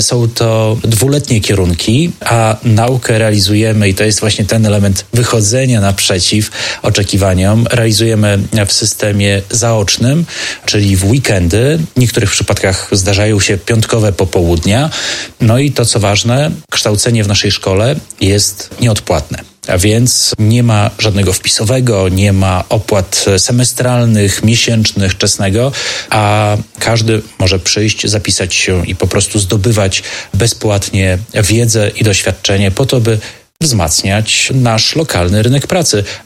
Są to dwuletnie kierunki, a naukę realizujemy, i to jest właśnie ten element wychodzenia naprzeciw oczekiwaniom, realizujemy w systemie zaocznym, czyli w weekendy. W niektórych przypadkach zdarzają się piątkowe popołudnia. No i to, co ważne, kształcenie w naszej szkole jest nieodpłatne. A więc nie ma żadnego wpisowego, nie ma opłat semestralnych, miesięcznych, czesnego, a każdy może przyjść, zapisać się i po prostu zdobywać bezpłatnie wiedzę i doświadczenie po to, by wzmacniać nasz lokalny rynek pracy.